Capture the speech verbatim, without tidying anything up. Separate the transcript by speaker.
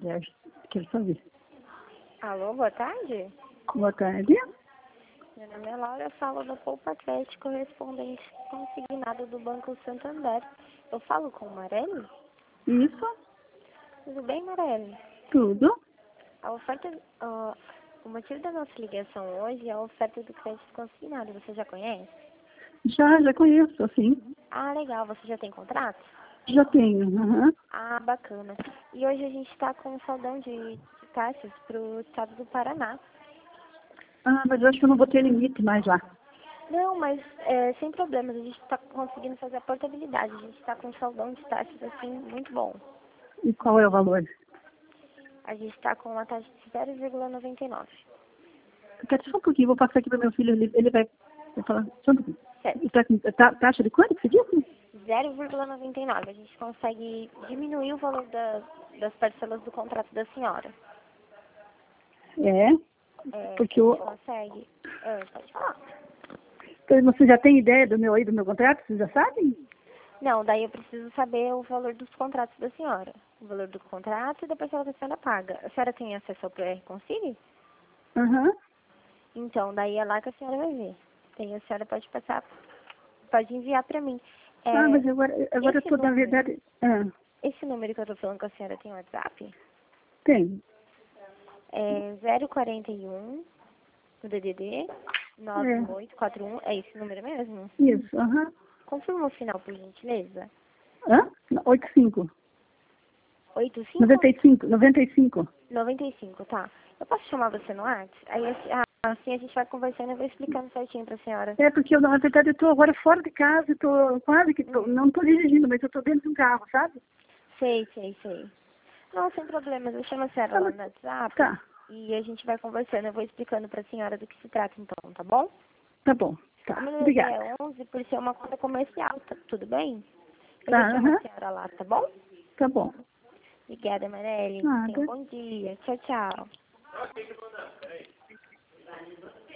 Speaker 1: mulher. Quero saber.
Speaker 2: Alô, boa tarde.
Speaker 1: Boa tarde.
Speaker 2: Meu nome é Laura, eu falo da Poupa Crédito, correspondente consignado do Banco Santander. Eu falo com Mareli?
Speaker 1: Isso,
Speaker 2: Tudo bem, Mareli?
Speaker 1: tudo.
Speaker 2: A oferta, ah, o motivo da nossa ligação hoje é a oferta do crédito consignado. Você já conhece?
Speaker 1: Já, já conheço, assim.
Speaker 2: Ah, legal. Você já tem contrato?
Speaker 1: Já tenho, aham.
Speaker 2: Ah, bacana. E hoje a gente está com um saldão de, de taxas para o estado do Paraná.
Speaker 1: Ah, mas eu acho que eu não vou ter limite mais lá.
Speaker 2: Não, mas é, sem problemas. A gente está conseguindo fazer a portabilidade. A gente está com um saldão de taxas, assim, muito bom.
Speaker 1: E qual é o valor?
Speaker 2: A gente está com uma taxa de zero vírgula noventa e nove.
Speaker 1: Quer só um pouquinho, vou passar aqui para meu filho, ele, ele vai, vai falar. Só um pouquinho.
Speaker 2: Certo.
Speaker 1: E tá com tá, taxa de quanto que você disse?
Speaker 2: zero vírgula noventa e nove. A gente consegue diminuir o valor da, das parcelas do contrato da senhora.
Speaker 1: É,
Speaker 2: É,
Speaker 1: porque
Speaker 2: a
Speaker 1: o...
Speaker 2: gente consegue... Ah, pode falar.
Speaker 1: Então, você já tem ideia do meu aí, do meu contrato? Vocês já sabem?
Speaker 2: Não, daí eu preciso saber o valor dos contratos da senhora. O valor do contrato e da parcela que a senhora paga. A senhora tem acesso ao P R Consigne?
Speaker 1: Aham.
Speaker 2: Então, daí é lá que a senhora vai ver. Daí a senhora pode passar, pode enviar para mim.
Speaker 1: Ah,
Speaker 2: É,
Speaker 1: mas agora, agora eu
Speaker 2: esse
Speaker 1: tô, na
Speaker 2: número,
Speaker 1: verdade... Ah,
Speaker 2: esse número que eu tô falando com a senhora tem WhatsApp?
Speaker 1: tem.
Speaker 2: É zero quarenta e um, o D D D, nove
Speaker 1: É,
Speaker 2: oito quatro um, é esse número mesmo?
Speaker 1: isso, aham.
Speaker 2: Confirma o final, por gentileza.
Speaker 1: Hã? oitenta e cinco.
Speaker 2: oito cinco?
Speaker 1: noventa e cinco, noventa e cinco.
Speaker 2: noventa e cinco, tá. Eu posso chamar você no WhatsApp? Aí assim, ah, assim a gente vai conversando e eu vou explicando certinho pra senhora.
Speaker 1: É porque eu, na verdade, eu tô agora fora de casa, eu tô quase que tô,
Speaker 2: Hum.
Speaker 1: não tô dirigindo, mas eu tô dentro de um carro, sabe?
Speaker 2: Sei, sei, sei. Não, sem problemas. Eu chamo a senhora
Speaker 1: Ah,
Speaker 2: lá
Speaker 1: mas-
Speaker 2: no WhatsApp
Speaker 1: Tá,
Speaker 2: e a gente vai conversando. Eu vou explicando pra senhora do que se trata então, tá bom?
Speaker 1: tá bom,
Speaker 2: O
Speaker 1: tá,
Speaker 2: meu D D D
Speaker 1: obrigada.
Speaker 2: é onze por ser uma conta comercial, tá tudo bem? Eu já
Speaker 1: Tá,
Speaker 2: chamo a
Speaker 1: aham,
Speaker 2: senhora lá, tá bom?
Speaker 1: tá bom.
Speaker 2: Obrigada, Mareli. Tenha um
Speaker 1: Nada.
Speaker 2: bom dia. Tchau, tchau.